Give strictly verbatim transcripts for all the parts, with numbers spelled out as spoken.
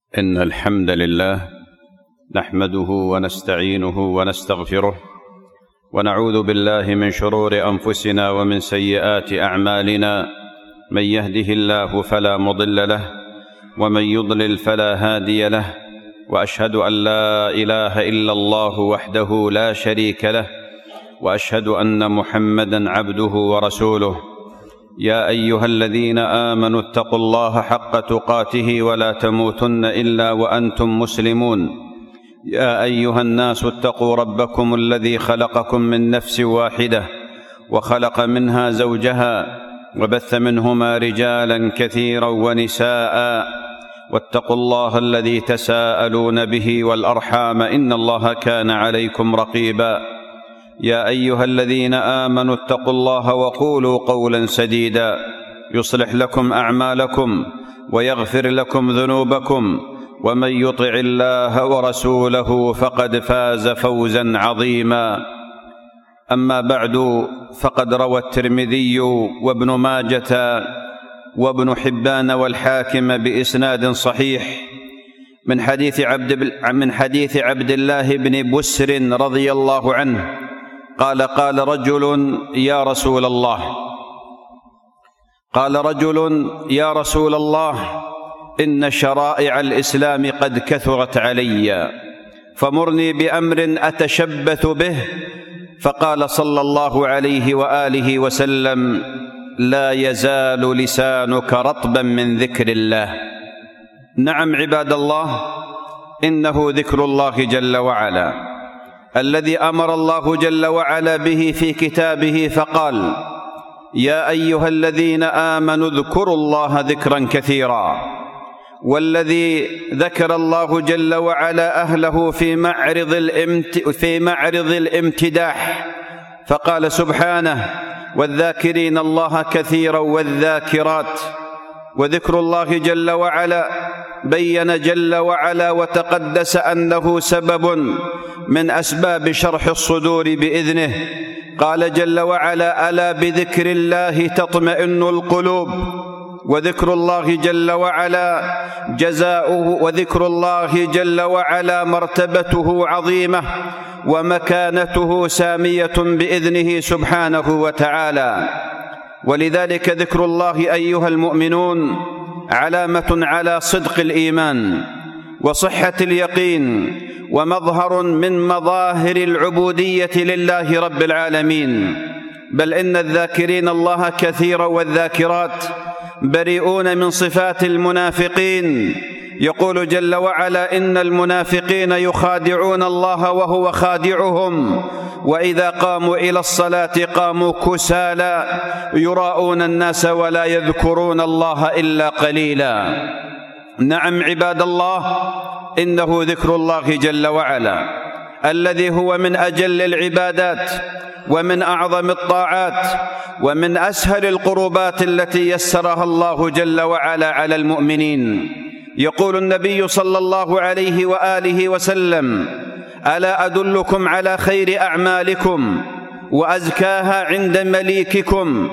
إن الحمد لله نحمده ونستعينه ونستغفره ونعوذ بالله من شرور أنفسنا ومن سيئات أعمالنا. من يهده الله فلا مضل له ومن يضلل فلا هادي له، وأشهد أن لا إله إلا الله وحده لا شريك له، وأشهد أن محمدًا عبده ورسوله. يا أيها الذين آمنوا اتقوا الله حق تقاته ولا تموتن إلا وأنتم مسلمون. يا أيها الناس اتقوا ربكم الذي خلقكم من نفس واحدة وخلق منها زوجها وبث منهما رجالا كثيرا ونساء، واتقوا الله الذي تساءلون به والأرحام إن الله كان عليكم رقيبا. يا أيها الذين آمنوا اتقوا الله وقولوا قولا سديدا يصلح لكم أعمالكم ويغفر لكم ذنوبكم، ومن يطع الله ورسوله فقد فاز فوزا عظيما. أما بعد، فقد روى الترمذي وابن ماجة وابن حبان والحاكم بإسناد صحيح من حديث عبد من حديث عبد الله بن بسر رضي الله عنه قال قال رجل يا رسول الله قال رجل يا رسول الله إن شرائع الإسلام قد كثرت علي، فمرني بأمر أتشبث به. فقال صلى الله عليه وآله وسلم: لا يزال لسانك رطبا من ذكر الله. نعم عباد الله، إنه ذكر الله جل وعلا الذي أمر الله جل وعلا به في كتابه، فقال: يا أيها الذين آمنوا اذكروا الله ذكرا كثيرا. والذي ذكر الله جل وعلا أهله في معرض الامت... في معرض الامتداح، فقال سبحانه: والذاكرين الله كثيرا والذاكرات. وذكر الله جل وعلا بين جل وعلا وتقدس أنه سبب من أسباب شرح الصدور بإذنه. قال جل وعلا: ألا بذكر الله تطمئن القلوب. وذكر الله جل وعلا جزاؤه وذكر الله جل وعلا مرتبته عظيمة ومكانته سامية بإذنه سبحانه وتعالى. ولذلك ذكر الله أيها المؤمنون علامة على صدق الإيمان وصحة اليقين، ومظهر من مظاهر العبودية لله رب العالمين. بل إن الذاكرين الله كثيرا والذاكرات بريئون من صفات المنافقين. يقول جل وعلا: إن المنافقين يخادعون الله وهو خادعهم، وإذا قاموا إلى الصلاة قاموا كسالى يراءون الناس ولا يذكرون الله إلا قليلا. نعم عباد الله، إنه ذكر الله جل وعلا الذي هو من أجل العبادات ومن أعظم الطاعات ومن أسهل القربات التي يسرها الله جل وعلا على المؤمنين. يقول النبي صلى الله عليه وآله وسلم: ألا أدلكم على خير أعمالكم وأزكاها عند مليككم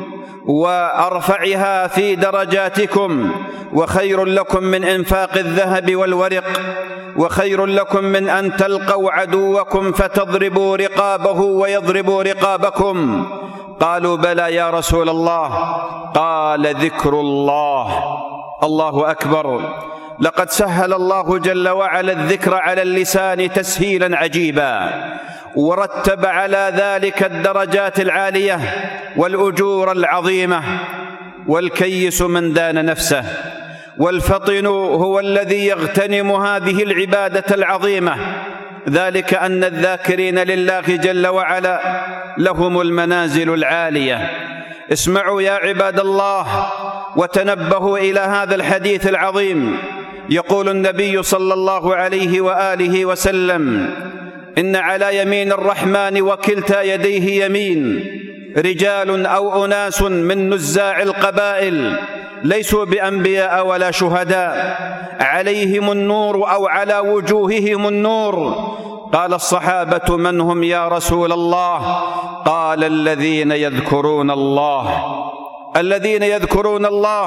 وأرفعها في درجاتكم، وخير لكم من إنفاق الذهب والورق، وخير لكم من أن تلقوا عدوكم فتضربوا رقابه ويضربوا رقابكم. قالوا: بلى يا رسول الله. قال: ذكر الله. الله أكبر. لقد سهل الله جل وعلا الذكر على اللسان تسهيلا عجيبا، ورتب على ذلك الدرجات العالية والأجور العظيمة. والكيس من دان نفسه، والفطن هو الذي يغتنم هذه العبادة العظيمة. ذلك أن الذاكرين لله جل وعلا لهم المنازل العالية. اسمعوا يا عباد الله وتنبهوا إلى هذا الحديث العظيم. يقول النبي صلى الله عليه وآله وسلم: إن على يمين الرحمن وكلتا يديه يمين رجال أو أناس من نزاع القبائل ليسوا بأنبياء ولا شهداء، عليهم النور أو على وجوههم النور. قال الصحابة: من هم يا رسول الله؟ قال: الذين يذكرون الله. الذين يذكرون الله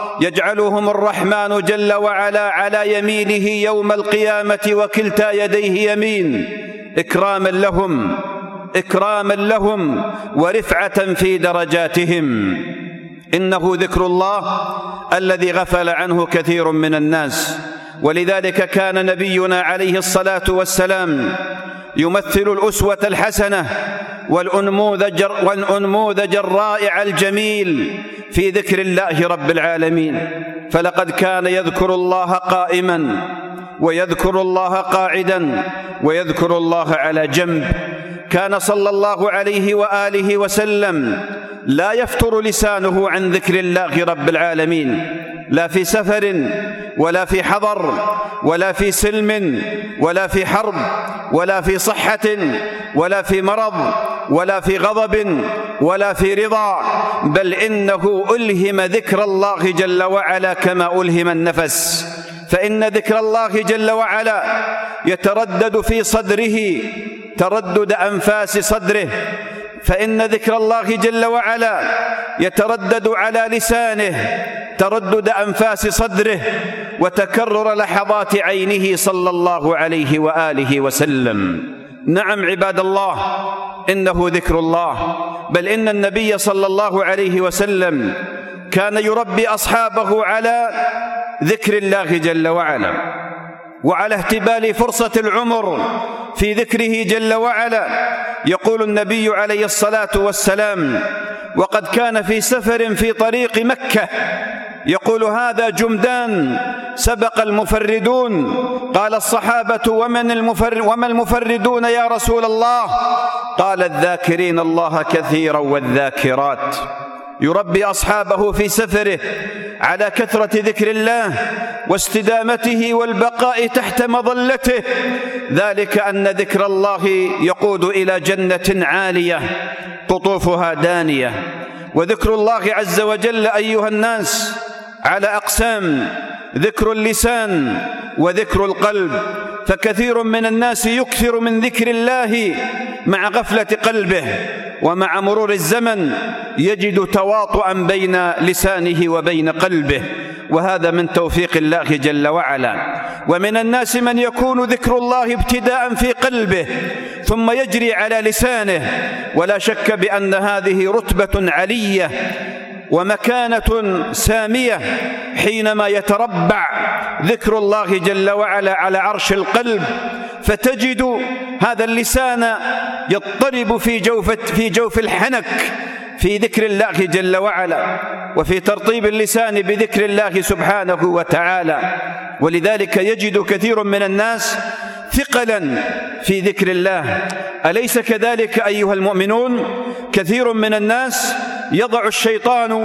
يجعلهم الرحمن جل وعلا على يمينه يوم القيامة وكلتا يديه يمين، إكراما لهم إكراما لهم ورفعة في درجاتهم. إنه ذكر الله الذي غفل عنه كثير من الناس، ولذلك كان نبينا عليه الصلاة والسلام يمثل الأسوة الحسنة والأنموذج, والأنموذج الرائع الجميل في ذكر الله رب العالمين. فلقد كان يذكر الله قائما ويذكر الله قاعدا ويذكر الله على جنب. كان صلى الله عليه وآله وسلم لا يفتر لسانه عن ذكر الله رب العالمين، لا في سفر ولا في حضر ولا في سلم ولا في حرب ولا في صحة ولا في مرض ولا في غضب ولا في رضا، بل إنه ألهم ذكر الله جل وعلا كما ألهم النفس. فإن ذكر الله جل وعلا يتردد في صدره تردد أنفاس صدره، فإن ذكر الله جل وعلا يتردد على لسانه تردد أنفاس صدره وتكرر لحظات عينه صلى الله عليه وآله وسلم. نعم عباد الله، إنه ذكر الله، بل إن النبي صلى الله عليه وسلم كان يربي أصحابه على ذكر الله جل وعلا وعلى اهتبال فرصة العمر في ذكره جل وعلا. يقول النبي عليه الصلاة والسلام وقد كان في سفر في طريق مكة، يقول هذا جمدان سبق المفردون. قال الصحابة ومن المفرد وما المفردون يا رسول الله؟ قال الذاكرين الله كثيرا والذاكرات. يربي أصحابه في سفره على كثرة ذكر الله واستدامته والبقاء تحت مظلته، ذلك أن ذكر الله يقود إلى جنة عالية قطوفها دانية. وذكر الله عز وجل أيها الناس على أقسام: ذكر اللسان وذكر القلب. فكثير من الناس يكثر من ذكر الله مع غفلة قلبه، ومع مرور الزمن يجد تواطؤا بين لسانه وبين قلبه، وهذا من توفيق الله جل وعلا. ومن الناس من يكون ذكر الله ابتداء في قلبه ثم يجري على لسانه، ولا شك بأن هذه رتبة علية ومكانة سامية حينما يتربع ذكر الله جل وعلا على عرش القلب، فتجد هذا اللسان يضطرب في جوف في جوف الحنك في ذكر الله جل وعلا، وفي ترطيب اللسان بذكر الله سبحانه وتعالى. ولذلك يجد كثير من الناس ثقلا في ذكر الله. أليس كذلك أيها المؤمنون؟ كثير من الناس يضع الشيطان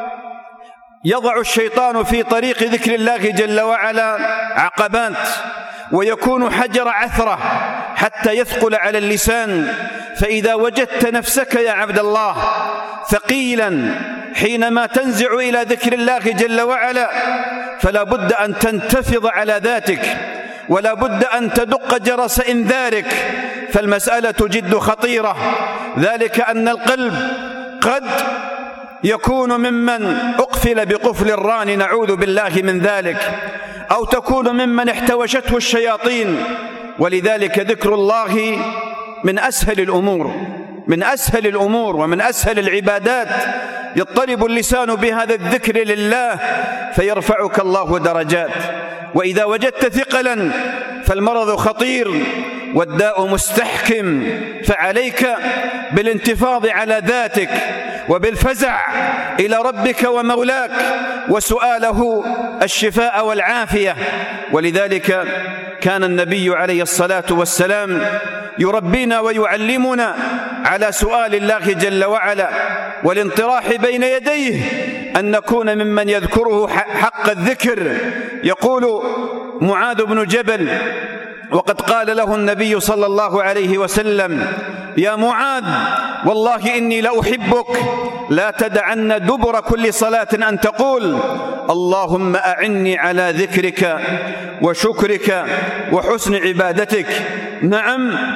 يضع الشيطان في طريق ذكر الله جل وعلا عقبات، ويكون حجر عثرة حتى يثقل على اللسان. فإذا وجدت نفسك يا عبد الله ثقيلا حينما تنزع إلى ذكر الله جل وعلا، فلا بد أن تنتفض على ذاتك، ولا بد أن تدق جرس إنذارك، فالمسألة جد خطيرة. ذلك أن القلب قد يكون ممن أقفل بقفل الران، نعوذ بالله من ذلك، أو تكون ممن احتوشته الشياطين. ولذلك ذكر الله من أسهل الأمور من أسهل الأمور ومن أسهل العبادات. يضطرب اللسان بهذا الذكر لله فيرفعك الله درجات. وإذا وجدت ثقلا فالمرض خطير والداء مستحكم، فعليك بالانتفاض على ذاتك وبالفزع إلى ربك ومولاك وسؤاله الشفاء والعافية. ولذلك كان النبي عليه الصلاة والسلام يربينا ويعلمنا على سؤال الله جل وعلا والانطراح بين يديه، أن نكون ممن يذكره حق الذكر. يقول معاذ بن جبل وقد قال له النبي صلى الله عليه وسلم: يا معاذ والله إني لأحبك، لا تدعن دبر كل صلاة أن تقول اللهم أعني على ذكرك وشكرك وحسن عبادتك. نعم،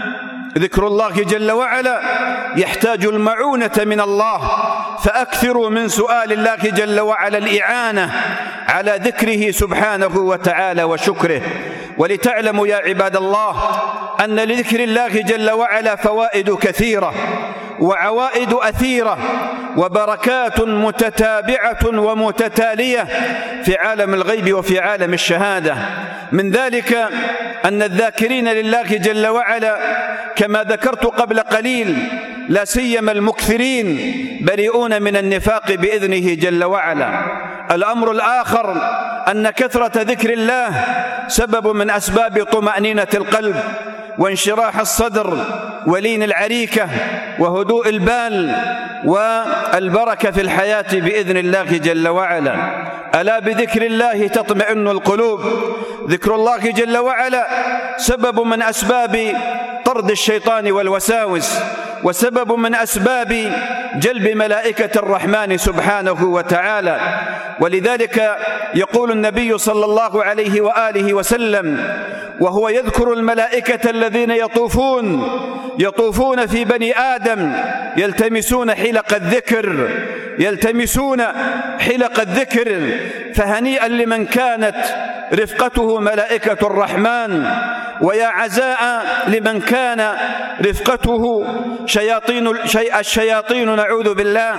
ذكر الله جل وعلا يحتاج المعونة من الله، فأكثروا من سؤال الله جل وعلا الإعانة على ذكره سبحانه وتعالى وشكره. ولتعلموا يا عباد الله أن لذكر الله جل وعلا فوائد كثيرة وعوائد أثيرة وبركات متتابعة ومتتالية في عالم الغيب وفي عالم الشهادة. من ذلك أن الذاكرين لله جل وعلا كما ذكرت قبل قليل لا سيما المكثرين بريئون من النفاق بإذنه جل وعلا. الأمر الآخر أن كثرة ذكر الله سبب من أسباب طمأنينة القلب وانشراح الصدر ولين العريكة وهدوء البال والبركة في الحياة بإذن الله جل وعلا. ألا بذكر الله تطمئن القلوب. ذكر الله جل وعلا سبب من أسباب طرد الشيطان والوساوس، وسبب من أسباب جلب ملائكة الرحمن سبحانه وتعالى. ولذلك يقول النبي صلى الله عليه وآله وسلم وهو يذكر الملائكة الذين يطوفون يطوفون في بني آدم يلتمسون حلق الذكر يلتمسون حلق الذكر فهنيئا لمن كانت رفقته ملائكة الرحمن، ويا عزاء لمن كان رفقته شياطين الشياطين نعوذ بالله.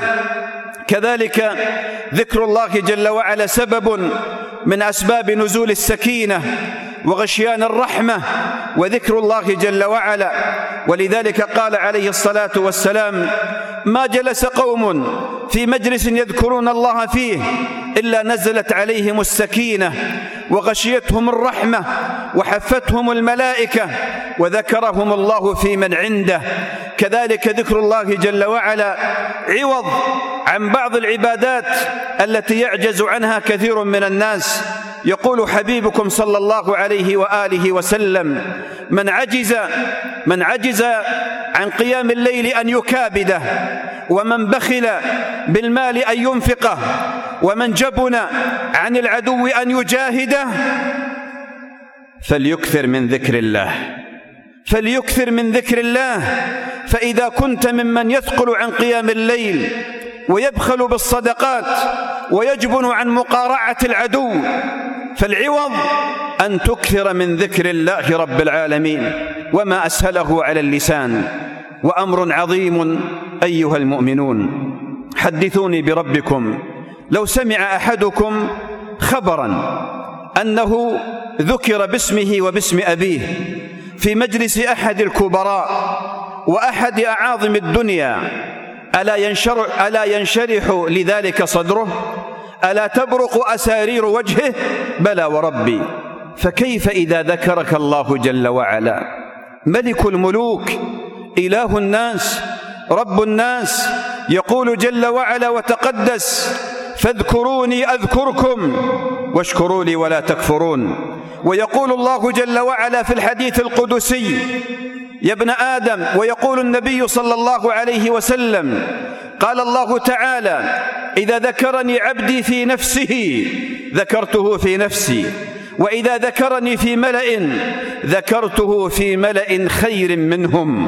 كذلك ذكر الله جل وعلا سبب من أسباب نزول السكينة وغشيان الرحمة وذكر الله جل وعلا. ولذلك قال عليه الصلاة والسلام ما جلس قوم في مجلس يذكرون الله فيه إلا نزلت عليهم السكينة وغشيتهم الرحمة وحفتهم الملائكة وذكرهم الله في من عنده. كذلك ذكر الله جل وعلا عوض عن بعض العبادات التي يعجز عنها كثير من الناس. يقول حبيبكم صلى الله عليه وآله وسلم من عجز من عجز عن قيام الليل أن يكابده، ومن بخل بالمال أن ينفقه، ومن جبن عن العدو أن يجاهده فليكثر من ذكر الله فليكثر من ذكر الله. فإذا كنت ممن يثقل عن قيام الليل ويبخل بالصدقات ويجبن عن مقارعة العدو فالعوض أن تكثر من ذكر الله رب العالمين، وما أسهله على اللسان. وأمر عظيم أيها المؤمنون، حدثوني بربكم لو سمع أحدكم خبرا أنه ذكر باسمه وباسم أبيه في مجلس أحد الكبراء وأحد أعاظم الدنيا، ألا ينشرح, ألا ينشرح لذلك صدره؟ ألا تبرق أسارير وجهه؟ بلى وربي. فكيف إذا ذكرك الله جل وعلا ملك الملوك إله الناس رب الناس، يقول جل وعلا وتقدس فاذكروني أذكركم واشكروا لي ولا تكفرون. ويقول الله جل وعلا في الحديث القدسي يا ابن آدم، ويقول النبي صلى الله عليه وسلم قال الله تعالى إذا ذكرني عبدي في نفسه ذكرته في نفسي، وإذا ذكرني في ملأ ذكرته في ملأ خير منهم.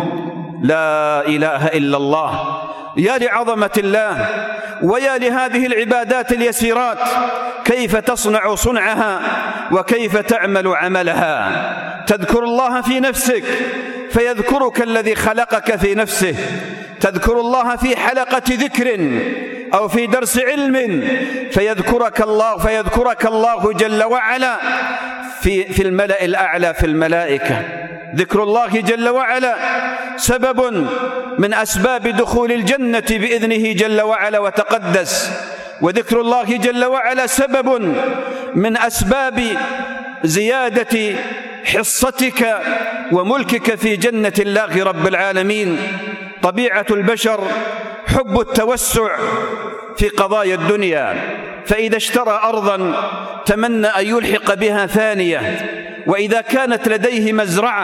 لا إله إلا الله. يا لعظمة الله ويا لهذه العبادات اليسيرات، كيف تصنع صنعها وكيف تعمل عملها. تذكر الله في نفسك فيذكرك الذي خلقك في نفسه، تذكر الله في حلقة ذكر أو في درس علم فيذكرك الله فيذكرك الله جل وعلا في في الملأ الأعلى في الملائكة. ذكر الله جل وعلا سبب من أسباب دخول الجنة بإذنه جل وعلا وتقدس، وذكر الله جل وعلا سبب من أسباب زيادة حصتك وملكك في جنة الله رب العالمين. طبيعة البشر حب التوسع في قضايا الدنيا، فإذا اشترى أرضا تمنى أن يلحق بها ثانية، وإذا كانت لديه مزرعة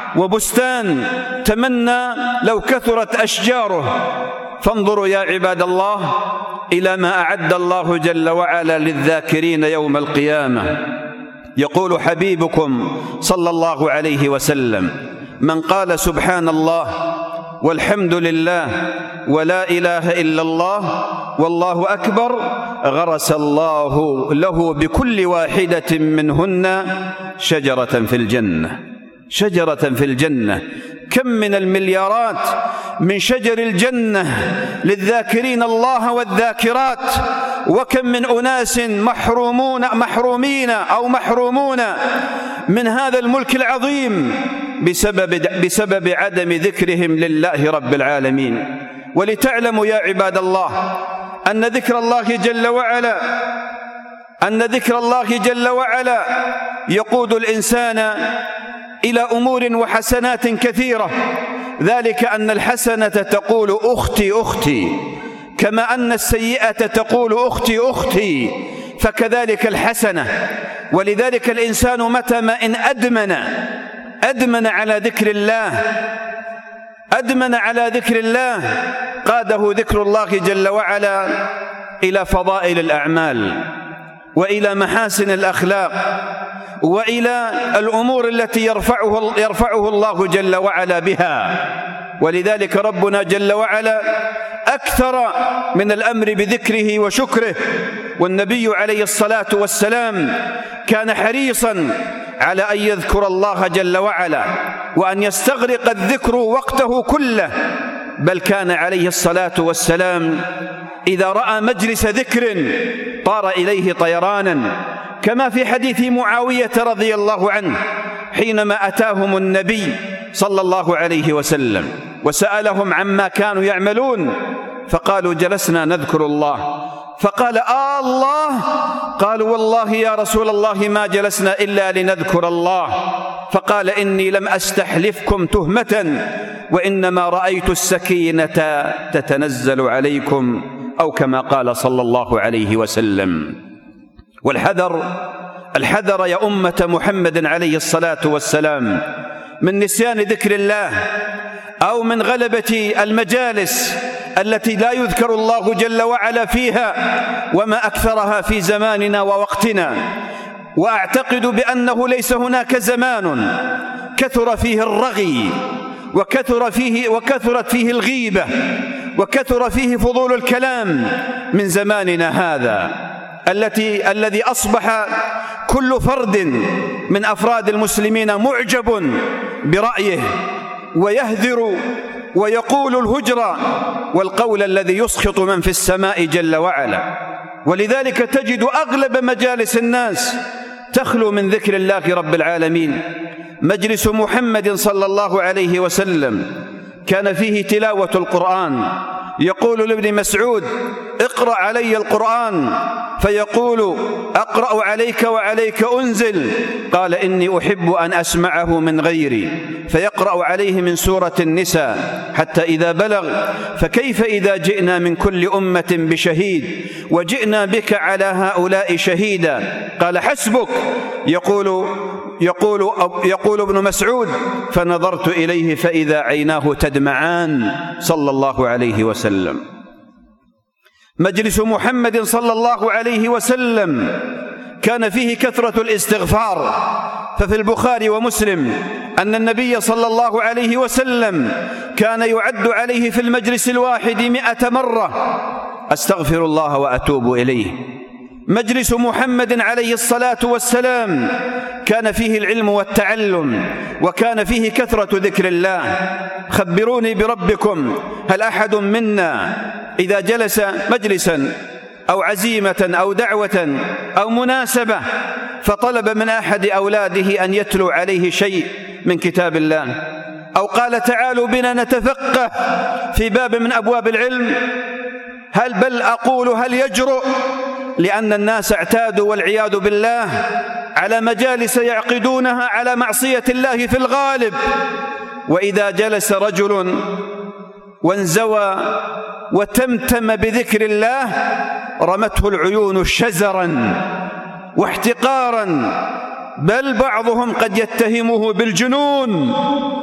وبستان تمنى لو كثرت أشجاره. فانظروا يا عباد الله إلى ما أعد الله جل وعلا للذاكرين يوم القيامة. يقول حبيبكم صلى الله عليه وسلم من قال سبحان الله والحمد لله ولا إله إلا الله والله أكبر غرس الله له بكل واحدة منهن شجرة في الجنة، شجرة في الجنة. كم من المليارات من شجر الجنة للذاكرين الله والذاكرات، وكم من أناس محرومون محرومين أو محرومون من هذا الملك العظيم بسبب, بسبب عدم ذكرهم لله رب العالمين. ولتعلموا يا عباد الله أن ذكر الله جل وعلا أن ذكر الله جل وعلا يقود الإنسان إلى أمور وحسنات كثيرة، ذلك أن الحسنة تقول أختي أختي، كما أن السيئة تقول أختي أختي، فكذلك الحسنة. ولذلك الإنسان متى ما إن أدمن أدمن على ذكر الله أدمن على ذكر الله قاده ذكر الله جل وعلا إلى فضائل الأعمال وإلى محاسن الأخلاق وإلى الأمور التي يرفعه, يرفعه الله جل وعلا بها. ولذلك ربنا جل وعلا أكثر من الأمر بذكره وشكره، والنبي عليه الصلاة والسلام كان حريصا على أن يذكر الله جل وعلا وأن يستغرق الذكر وقته كله، بل كان عليه الصلاة والسلام إذا رأى مجلس ذكر طار إليه طيرانا، كما في حديث معاوية رضي الله عنه حينما أتاهم النبي صلى الله عليه وسلم وسألهم عما كانوا يعملون، فقالوا جلسنا نذكر الله، فقال آه الله، قالوا والله يا رسول الله ما جلسنا إلا لنذكر الله، فقال إني لم أستحلفكم تهمة وإنما رأيت السكينة تتنزل عليكم، أو كما قال صلى الله عليه وسلم. والحذر الحذر يا أمة محمد عليه الصلاة والسلام من نسيان ذكر الله أو من غلبة المجالس التي لا يذكر الله جل وعلا فيها، وما أكثرها في زماننا ووقتنا. وأعتقد بأنه ليس هناك زمان كثر فيه الرغي وكثر فيه وكثرت فيه الغيبة وكثر فيه فضول الكلام من زماننا هذا، التي الذي أصبح كل فرد من أفراد المسلمين معجب برأيه ويهذر ويقول الهجر والقول الذي يسخط من في السماء جل وعلا. ولذلك تجد أغلب مجالس الناس تخلو من ذكر الله رب العالمين. مجلس محمد صلى الله عليه وسلم كان فيه تلاوة القرآن، يقول لابن مسعود اقرأ علي القرآن، فيقول أقرأ عليك وعليك أنزل، قال إني أحب أن أسمعه من غيري، فيقرأ عليه من سورة النساء حتى إذا بلغ فكيف إذا جئنا من كل أمة بشهيد وجئنا بك على هؤلاء شهيدا، قال حسبك، يقول يقول يقول ابن مسعود فنظرت إليه فإذا عيناه تدمعان صلى الله عليه وسلم. مجلس محمد صلى الله عليه وسلم كان فيه كثرة الاستغفار، ففي البخاري ومسلم أن النبي صلى الله عليه وسلم كان يعد عليه في المجلس الواحد مئة مرة أستغفر الله وأتوب إليه. مجلس محمد عليه الصلاة والسلام كان فيه العلم والتعلم، وكان فيه كثرة ذكر الله. خبروني بربكم، هل أحد منا إذا جلس مجلسا أو عزيمة أو دعوة أو مناسبة فطلب من أحد أولاده أن يتلو عليه شيء من كتاب الله، أو قال تعالوا بنا نتفقه في باب من أبواب العلم، هل بل أقول هل يجرؤ؟ لأن الناس اعتادوا والعياذ بالله على مجالس يعقدونها على معصية الله في الغالب. وإذا جلس رجل وانزوى وتمتم بذكر الله رمته العيون شزرا واحتقارا، بل بعضهم قد يتهمه بالجنون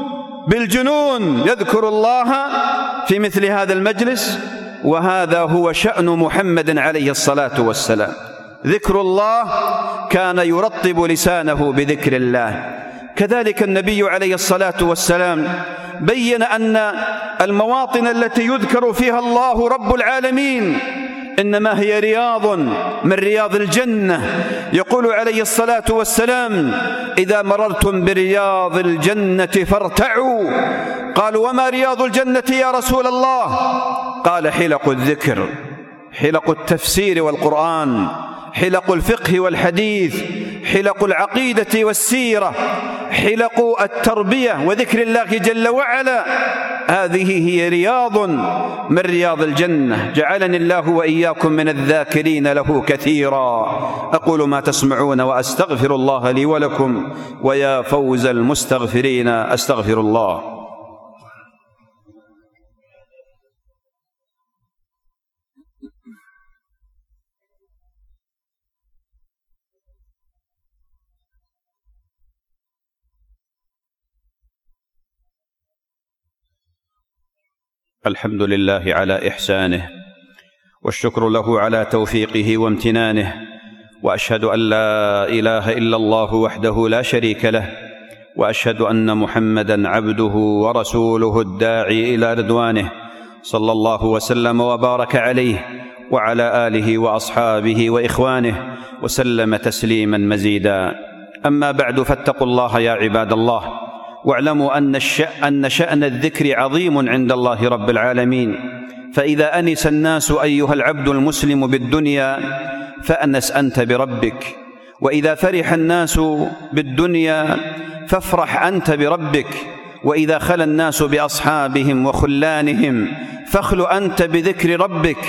بالجنون يذكر الله في مثل هذا المجلس. وهذا هو شأن محمد عليه الصلاة والسلام. ذكر الله كان يرطب لسانه بذكر الله، كذلك النبي عليه الصلاة والسلام بين أن المواطن التي يذكر فيها الله رب العالمين إنما هي رياض من رياض الجنة. يقول عليه الصلاة والسلام: إذا مررتم برياض الجنة فارتعوا. قالوا: وما رياض الجنة يا رسول الله؟ قال: حلق الذكر، حلق التفسير والقرآن، حلق الفقه والحديث، حلق العقيدة والسيرة، حلق التربية وذكر الله جل وعلا. هذه هي رياض من رياض الجنة. جعلني الله وإياكم من الذاكرين له كثيرا. أقول ما تسمعون وأستغفر الله لي ولكم، ويا فوز المستغفرين. أستغفر الله. الحمد لله على إحسانه، والشكر له على توفيقه وامتنانه، وأشهد أن لا إله إلا الله وحده لا شريك له، وأشهد أن محمدًا عبده ورسوله الداعي إلى رضوانه، صلى الله وسلم وبارك عليه وعلى آله وأصحابه وإخوانه وسلم تسليمًا مزيدًا. أما بعد، فاتقوا الله يا عباد الله، واعلموا أن أن شأن الذكر عظيم عند الله رب العالمين. فإذا أنس الناس أيها العبد المسلم بالدنيا فأنس أنت بربك، وإذا فرح الناس بالدنيا فافرح أنت بربك، وإذا خلا الناس بأصحابهم وخلانهم فاخل أنت بذكر ربك،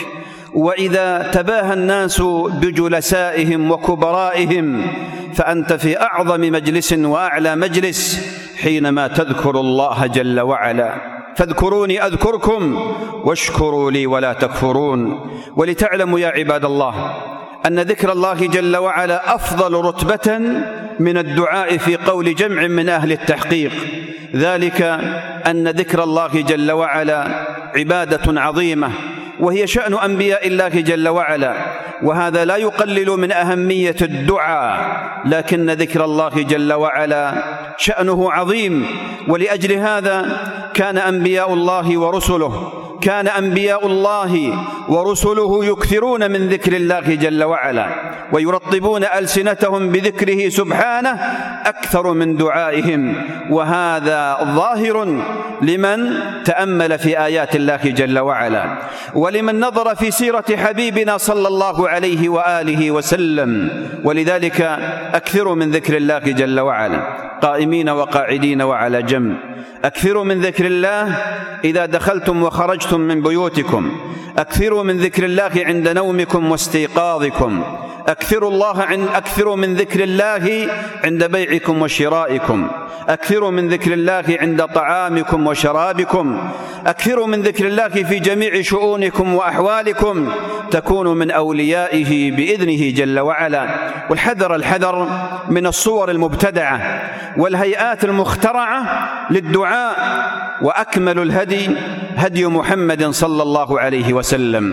وإذا تباهى الناس بجلسائهم وكبرائهم فأنت في أعظم مجلس وأعلى مجلس حينما تذكر الله جل وعلا. فاذكروني أذكركم واشكروا لي ولا تكفرون. ولتعلموا يا عباد الله أن ذكر الله جل وعلا أفضل رتبة من الدعاء في قول جمع من أهل التحقيق، ذلك أن ذكر الله جل وعلا عبادة عظيمة، وهي شأن أنبياء الله جل وعلا، وهذا لا يقلل من أهمية الدعاء، لكن ذكر الله جل وعلا شأنه عظيم. ولأجل هذا كان أنبياء الله ورسله كان أنبياء الله ورسله يكثرون من ذكر الله جل وعلا، ويرطبون ألسنتهم بذكره سبحانه أكثر من دعائهم، وهذا ظاهر لمن تأمل في آيات الله جل وعلا، ولمن نظر في سيرة حبيبنا صلى الله عليه وآله وسلم. ولذلك أكثروا من ذكر الله جل وعلا قائمين وقاعدين وعلى جنب. أكثروا من ذكر الله إذا دخلتم وخرجتم من بيوتكم، أكثروا من ذكر الله عند نومكم واستيقاظكم، أكثروا الله عند أكثروا من ذكر الله عند بيعكم وشرائكم، أكثروا من ذكر الله عند طعامكم وشرابكم، أكثروا من ذكر الله في جميع شؤونكم وأحوالكم، تكونوا من أوليائه بإذنه جل وعلا. والحذر الحذر من الصور المبتدعة والهيئات المخترعة للدعاء، وأكمل الهدي هدي محمد صلى الله عليه وسلم.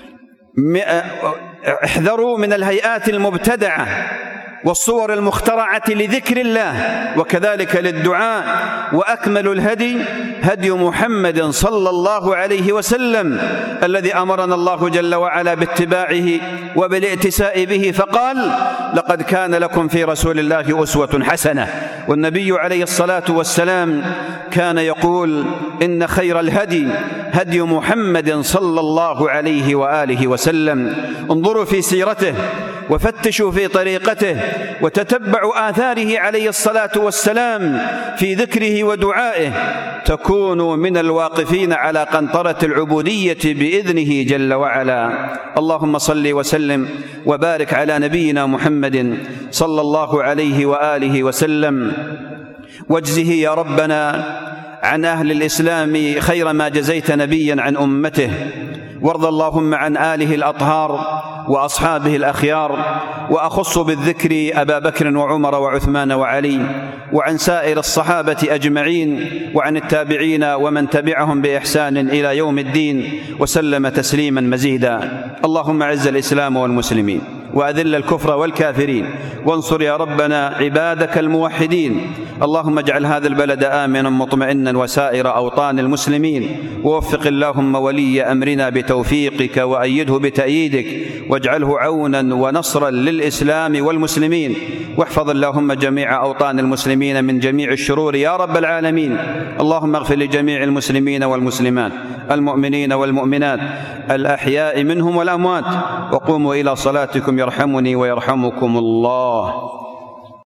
احذروا من الهيئات المبتدعة والصور المخترعة لذكر الله وكذلك للدعاء، وأكمل الهدي هدي محمد صلى الله عليه وسلم الذي أمرنا الله جل وعلا باتباعه وبالائتساء به، فقال: لقد كان لكم في رسول الله أسوة حسنة. والنبي عليه الصلاة والسلام كان يقول: إن خير الهدي هدي محمد صلى الله عليه وآله وسلم. انظروا في سيرته وفتشوا في طريقته وتتبعوا آثاره عليه الصلاة والسلام في ذكره ودعائه، تكونوا من الواقفين على قنطرة العبودية بإذنه جل وعلا. اللهم صل وسلم وبارك على نبينا محمد صلى الله عليه وآله وسلم، واجزه يا ربنا عن أهل الإسلام خير ما جزيت نبيا عن أمته، وارض اللهم عن آله الأطهار وأصحابه الأخيار، وأخص بالذكر أبا بكر وعمر وعثمان وعلي، وعن سائر الصحابة أجمعين، وعن التابعين ومن تبعهم بإحسان إلى يوم الدين، وسلم تسليما مزيدا. اللهم أعز الإسلام والمسلمين، وأذل الكفر والكافرين، وانصر يا ربنا عبادك الموحدين. اللهم اجعل هذا البلد آمنا مطمئنا وسائر أوطان المسلمين، ووفق اللهم ولي أمرنا بتوفيقك وأيده بتأييدك، واجعله عونا ونصرا للإسلام والمسلمين، واحفظ اللهم جميع أوطان المسلمين من جميع الشرور يا رب العالمين. اللهم اغفر لجميع المسلمين والمسلمات، المؤمنين والمؤمنات، الأحياء منهم والأموات، وقوموا إلى صلاتكم يرحمني ويرحمكم الله.